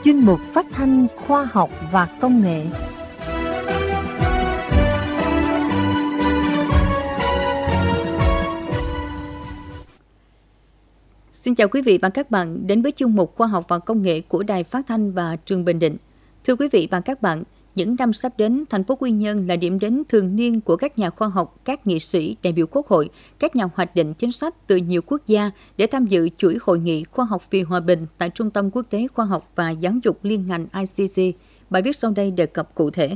chuyên mục phát thanh khoa học và công nghệ. Xin chào quý vị và các bạn đến với chuyên mục khoa học và công nghệ của Đài Phát thanh và Truyền Bình Định. Thưa quý vị và các bạn, những năm sắp đến, thành phố Quy Nhơn là điểm đến thường niên của các nhà khoa học, các nghị sĩ, đại biểu Quốc hội, các nhà hoạch định chính sách từ nhiều quốc gia để tham dự chuỗi hội nghị khoa học vì hòa bình tại Trung tâm Quốc tế Khoa học và Giáo dục liên ngành ICC. Bài viết sau đây đề cập cụ thể.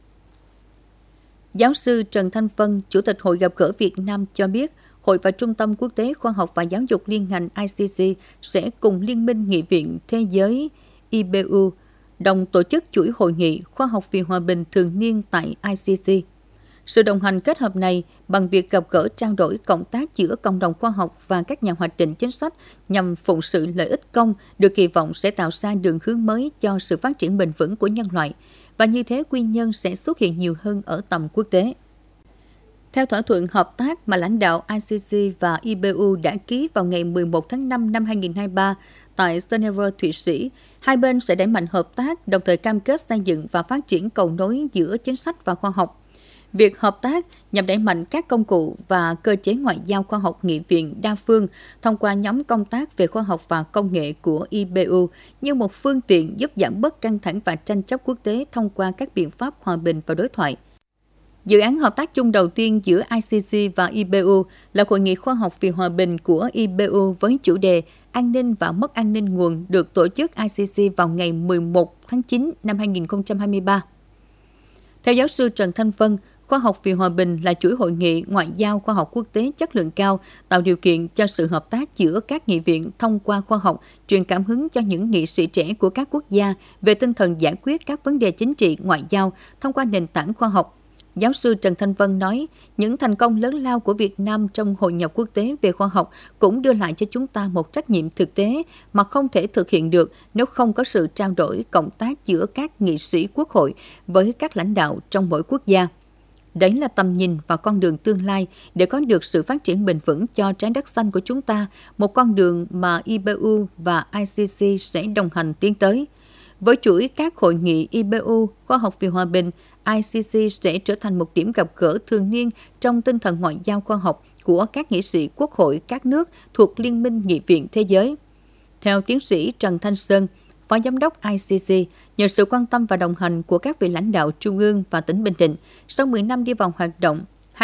Giáo sư Trần Thanh Vân, Chủ tịch Hội gặp gỡ Việt Nam cho biết, Hội và Trung tâm Quốc tế Khoa học và Giáo dục liên ngành ICC sẽ cùng Liên minh Nghị viện Thế giới IPU đồng tổ chức chuỗi hội nghị khoa học vì hòa bình thường niên tại ICC. Sự đồng hành kết hợp này bằng việc gặp gỡ trao đổi cộng tác giữa cộng đồng khoa học và các nhà hoạch định chính sách nhằm phụng sự lợi ích công được kỳ vọng sẽ tạo ra đường hướng mới cho sự phát triển bền vững của nhân loại, và như thế Quy Nhơn sẽ xuất hiện nhiều hơn ở tầm quốc tế. Theo thỏa thuận hợp tác mà lãnh đạo ICC và IPU đã ký vào ngày 11 tháng 5 năm 2023 tại Geneva, Thụy Sĩ, hai bên sẽ đẩy mạnh hợp tác, đồng thời cam kết xây dựng và phát triển cầu nối giữa chính sách và khoa học. Việc hợp tác nhằm đẩy mạnh các công cụ và cơ chế ngoại giao khoa học nghị viện đa phương thông qua nhóm công tác về khoa học và công nghệ của IPU như một phương tiện giúp giảm bớt căng thẳng và tranh chấp quốc tế thông qua các biện pháp hòa bình và đối thoại. Dự án hợp tác chung đầu tiên giữa ICC và IPU là Hội nghị khoa học vì hòa bình của IPU với chủ đề An ninh và mất an ninh nguồn được tổ chức ICC vào ngày 11 tháng 9 năm 2023. Theo giáo sư Trần Thanh Vân, khoa học vì hòa bình là chuỗi hội nghị ngoại giao khoa học quốc tế chất lượng cao, tạo điều kiện cho sự hợp tác giữa các nghị viện thông qua khoa học, truyền cảm hứng cho những nghị sĩ trẻ của các quốc gia về tinh thần giải quyết các vấn đề chính trị ngoại giao thông qua nền tảng khoa học. Giáo sư Trần Thanh Vân nói, những thành công lớn lao của Việt Nam trong hội nhập quốc tế về khoa học cũng đưa lại cho chúng ta một trách nhiệm thực tế mà không thể thực hiện được nếu không có sự trao đổi, cộng tác giữa các nghị sĩ quốc hội với các lãnh đạo trong mỗi quốc gia. Đấy là tầm nhìn và con đường tương lai để có được sự phát triển bền vững cho trái đất xanh của chúng ta, một con đường mà IPU và ICC sẽ đồng hành tiến tới. Với chuỗi các hội nghị IPU, khoa học vì hòa bình, ICC sẽ trở thành một điểm gặp gỡ thường niên trong tinh thần ngoại giao khoa học của các nghị sĩ quốc hội các nước thuộc Liên minh Nghị viện Thế giới. Theo tiến sĩ Trần Thanh Sơn, Phó Giám đốc ICC, nhờ sự quan tâm và đồng hành của các vị lãnh đạo trung ương và tỉnh Bình Định, sau 10 năm đi vào hoạt động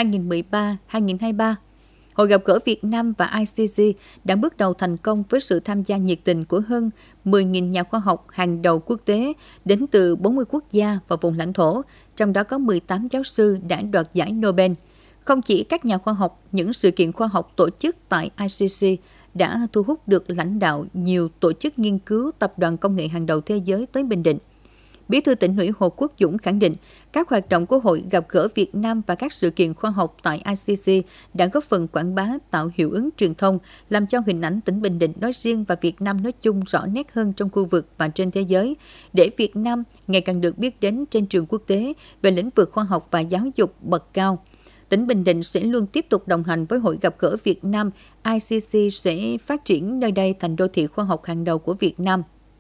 2013-2023, Hội gặp gỡ Việt Nam và ICC đã bước đầu thành công với sự tham gia nhiệt tình của hơn 10.000 nhà khoa học hàng đầu quốc tế đến từ 40 quốc gia và vùng lãnh thổ, trong đó có 18 giáo sư đã đoạt giải Nobel. Không chỉ các nhà khoa học, những sự kiện khoa học tổ chức tại ICC đã thu hút được lãnh đạo nhiều tổ chức nghiên cứu tập đoàn công nghệ hàng đầu thế giới tới Bình Định. Bí thư Tỉnh ủy Hồ Quốc Dũng khẳng định, các hoạt động của Hội gặp gỡ Việt Nam và các sự kiện khoa học tại ICC đã góp phần quảng bá, tạo hiệu ứng truyền thông, làm cho hình ảnh tỉnh Bình Định nói riêng và Việt Nam nói chung rõ nét hơn trong khu vực và trên thế giới, để Việt Nam ngày càng được biết đến trên trường quốc tế về lĩnh vực khoa học và giáo dục bậc cao. Tỉnh Bình Định sẽ luôn tiếp tục đồng hành với Hội gặp gỡ Việt Nam, ICC sẽ phát triển nơi đây thành đô thị khoa học hàng đầu của Việt Nam.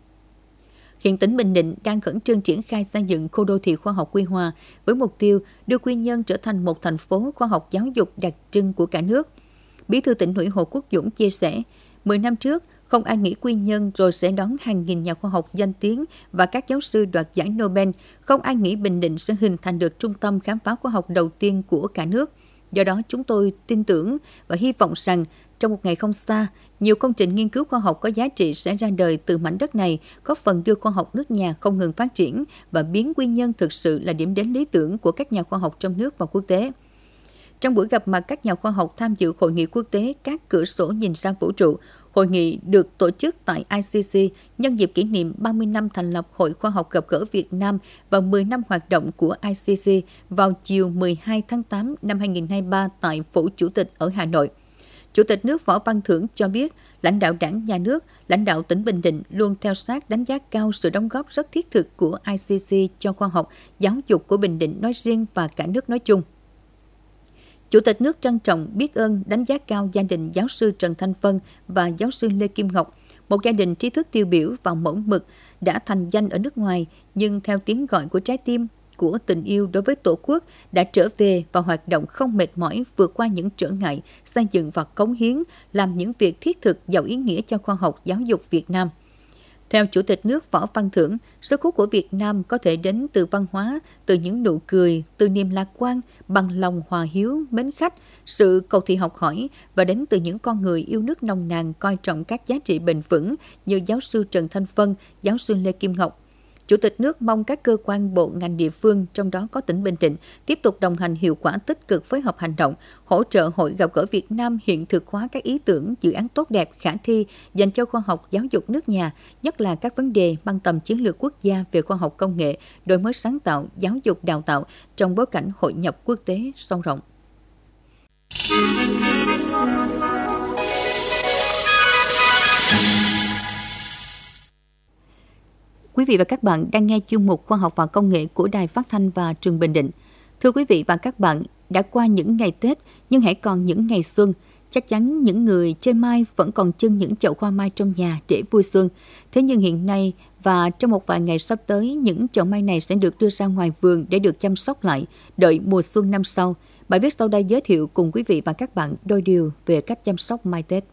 Hiện tỉnh Bình Định đang khẩn trương triển khai xây dựng khu đô thị khoa học Quy Hòa với mục tiêu đưa Quy Nhơn trở thành một thành phố khoa học giáo dục đặc trưng của cả nước. Bí thư Tỉnh ủy Hồ Quốc Dũng chia sẻ, 10 năm trước, không ai nghĩ Quy Nhơn rồi sẽ đón hàng nghìn nhà khoa học danh tiếng và các giáo sư đoạt giải Nobel, không ai nghĩ Bình Định sẽ hình thành được trung tâm khám phá khoa học đầu tiên của cả nước. Do đó, chúng tôi tin tưởng và hy vọng rằng trong một ngày không xa, nhiều công trình nghiên cứu khoa học có giá trị sẽ ra đời từ mảnh đất này, góp phần đưa khoa học nước nhà không ngừng phát triển và biến Quy Nhơn thực sự là điểm đến lý tưởng của các nhà khoa học trong nước và quốc tế. Trong buổi gặp mặt các nhà khoa học tham dự hội nghị quốc tế Các cửa sổ nhìn sang vũ trụ, hội nghị được tổ chức tại ICC nhân dịp kỷ niệm 30 năm thành lập Hội Khoa học gặp gỡ Việt Nam và 10 năm hoạt động của ICC vào chiều 12 tháng 8 năm 2023 tại Phủ Chủ tịch ở Hà Nội. Chủ tịch nước Võ Văn Thưởng cho biết, lãnh đạo Đảng, Nhà nước, lãnh đạo tỉnh Bình Định luôn theo sát đánh giá cao sự đóng góp rất thiết thực của ICC cho khoa học, giáo dục của Bình Định nói riêng và cả nước nói chung. Chủ tịch nước trân trọng biết ơn đánh giá cao gia đình giáo sư Trần Thanh Vân và giáo sư Lê Kim Ngọc, một gia đình trí thức tiêu biểu và mẫu mực đã thành danh ở nước ngoài, nhưng theo tiếng gọi của trái tim, của tình yêu đối với Tổ quốc đã trở về và hoạt động không mệt mỏi vượt qua những trở ngại, xây dựng và cống hiến, làm những việc thiết thực giàu ý nghĩa cho khoa học giáo dục Việt Nam. Theo Chủ tịch nước Võ Văn Thưởng, sức hút của Việt Nam có thể đến từ văn hóa, từ những nụ cười, từ niềm lạc quan, bằng lòng hòa hiếu, mến khách, sự cầu thị học hỏi và đến từ những con người yêu nước nồng nàn coi trọng các giá trị bền vững như giáo sư Trần Thanh Vân, giáo sư Lê Kim Ngọc. Chủ tịch nước mong các cơ quan bộ ngành địa phương, trong đó có tỉnh Bình Định, tiếp tục đồng hành hiệu quả tích cực phối hợp hành động, hỗ trợ Hội Gặp gỡ Việt Nam hiện thực hóa các ý tưởng, dự án tốt đẹp, khả thi dành cho khoa học giáo dục nước nhà, nhất là các vấn đề mang tầm chiến lược quốc gia về khoa học công nghệ, đổi mới sáng tạo, giáo dục đào tạo trong bối cảnh hội nhập quốc tế sâu rộng. Quý vị và các bạn đang nghe chuyên mục Khoa học và Công nghệ của Đài Phát thanh và Truyền Bình Định. Thưa quý vị và các bạn, đã qua những ngày Tết nhưng hãy còn những ngày xuân. Chắc chắn những người chơi mai vẫn còn trưng những chậu hoa mai trong nhà để vui xuân. Thế nhưng hiện nay và trong một vài ngày sắp tới, những chậu mai này sẽ được đưa ra ngoài vườn để được chăm sóc lại, đợi mùa xuân năm sau. Bài viết sau đây giới thiệu cùng quý vị và các bạn đôi điều về cách chăm sóc mai Tết.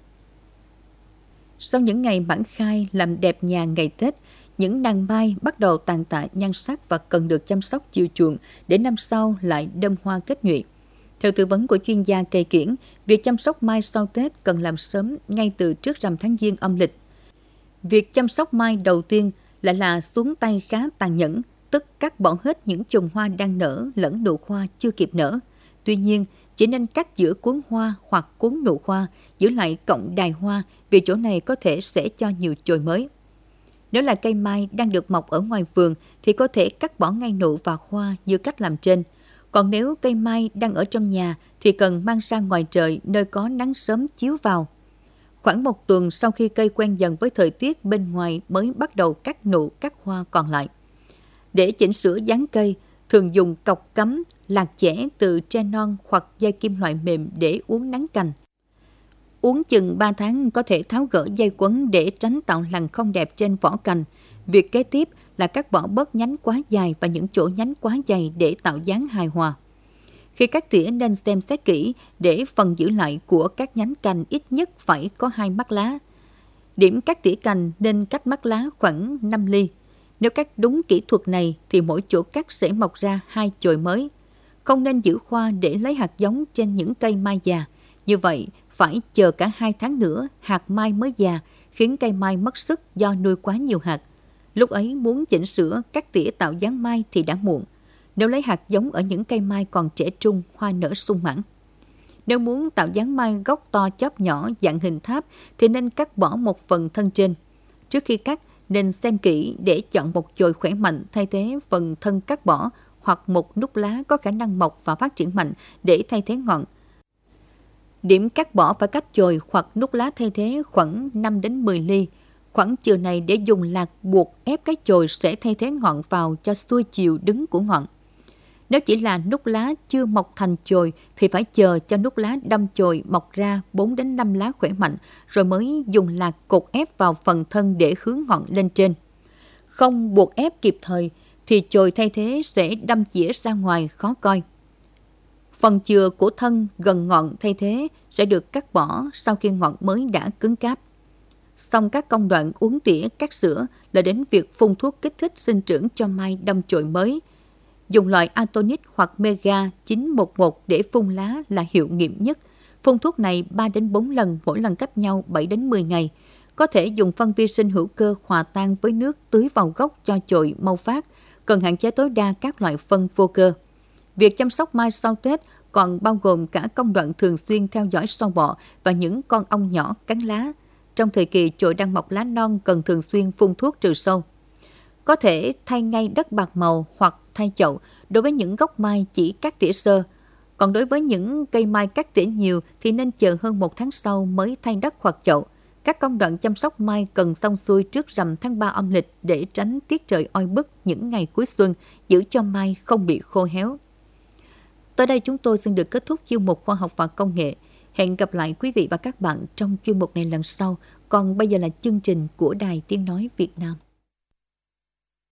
Sau những ngày mãn khai làm đẹp nhà ngày Tết, những đàn mai bắt đầu tàn tạ nhan sắc và cần được chăm sóc chiều chuộng để năm sau lại đơm hoa kết nhụy. Theo tư vấn của chuyên gia cây kiểng, việc chăm sóc mai sau Tết cần làm sớm ngay từ trước rằm tháng Giêng âm lịch. Việc chăm sóc mai đầu tiên lại là xuống tay khá tàn nhẫn, tức cắt bỏ hết những chùm hoa đang nở lẫn nụ hoa chưa kịp nở. Tuy nhiên, chỉ nên cắt giữa cuốn hoa hoặc cuốn nụ hoa, giữ lại cọng đài hoa vì chỗ này có thể sẽ cho nhiều chồi mới. Nếu là cây mai đang được mọc ở ngoài vườn thì có thể cắt bỏ ngay nụ và hoa như cách làm trên. Còn nếu cây mai đang ở trong nhà thì cần mang ra ngoài trời nơi có nắng sớm chiếu vào. Khoảng một tuần sau khi cây quen dần với thời tiết bên ngoài mới bắt đầu cắt nụ, cắt hoa còn lại. Để chỉnh sửa dáng cây, thường dùng cọc cắm, lạc chẻ từ tre non hoặc dây kim loại mềm để uốn nắn cành. Uốn chừng 3 tháng có thể tháo gỡ dây quấn để tránh tạo lằn không đẹp trên vỏ cành. Việc kế tiếp là cắt bỏ bớt nhánh quá dài và những chỗ nhánh quá dày để tạo dáng hài hòa. Khi cắt tỉa nên xem xét kỹ để phần giữ lại của các nhánh cành ít nhất phải có 2 mắt lá. Điểm cắt tỉa cành nên cách mắt lá khoảng 5 ly. Nếu cắt đúng kỹ thuật này thì mỗi chỗ cắt sẽ mọc ra 2 chồi mới. Không nên giữ khoa để lấy hạt giống trên những cây mai già. Như vậy, phải chờ cả 2 tháng nữa hạt mai mới già, khiến cây mai mất sức do nuôi quá nhiều hạt. Lúc ấy muốn chỉnh sửa, cắt tỉa tạo dáng mai thì đã muộn. Nếu lấy hạt giống ở những cây mai còn trẻ trung, hoa nở sung mãn. Nếu muốn tạo dáng mai gốc to chóp nhỏ dạng hình tháp thì nên cắt bỏ một phần thân trên. Trước khi cắt, nên xem kỹ để chọn một chồi khỏe mạnh thay thế phần thân cắt bỏ hoặc một nút lá có khả năng mọc và phát triển mạnh để thay thế ngọn. Điểm cắt bỏ phải cách chồi hoặc nút lá thay thế khoảng 5 đến 10 ly. Khoảng chiều này để dùng lạc buộc ép cái chồi sẽ thay thế ngọn vào cho xuôi chiều đứng của ngọn. Nếu chỉ là nút lá chưa mọc thành chồi thì phải chờ cho nút lá đâm chồi mọc ra 4 đến 5 lá khỏe mạnh rồi mới dùng lạc cột ép vào phần thân để hướng ngọn lên trên. Không buộc ép kịp thời thì chồi thay thế sẽ đâm chĩa ra ngoài khó coi. Phần chừa của thân gần ngọn thay thế sẽ được cắt bỏ sau khi ngọn mới đã cứng cáp. Xong các công đoạn uốn tỉa, cắt sữa là đến việc phun thuốc kích thích sinh trưởng cho mai đâm chồi mới. Dùng loại Atonic hoặc Mega 911 để phun lá là hiệu nghiệm nhất. Phun thuốc này 3 đến 4 lần, mỗi lần cách nhau 7 đến 10 ngày. Có thể dùng phân vi sinh hữu cơ hòa tan với nước tưới vào gốc cho chồi mau phát. Cần hạn chế tối đa các loại phân vô cơ. Việc chăm sóc mai sau Tết còn bao gồm cả công đoạn thường xuyên theo dõi sâu bọ và những con ong nhỏ cắn lá. Trong thời kỳ chồi đang mọc lá non cần thường xuyên phun thuốc trừ sâu. Có thể thay ngay đất bạc màu hoặc thay chậu đối với những gốc mai chỉ cắt tỉa sơ. Còn đối với những cây mai cắt tỉa nhiều thì nên chờ hơn 1 tháng sau mới thay đất hoặc chậu. Các công đoạn chăm sóc mai cần xong xuôi trước rằm tháng 3 âm lịch để tránh tiết trời oi bức những ngày cuối xuân, giữ cho mai không bị khô héo. Tới đây chúng tôi xin được kết thúc chuyên mục Khoa học và Công nghệ. Hẹn gặp lại quý vị và các bạn trong chuyên mục này lần sau. Còn bây giờ là chương trình của Đài Tiếng Nói Việt Nam.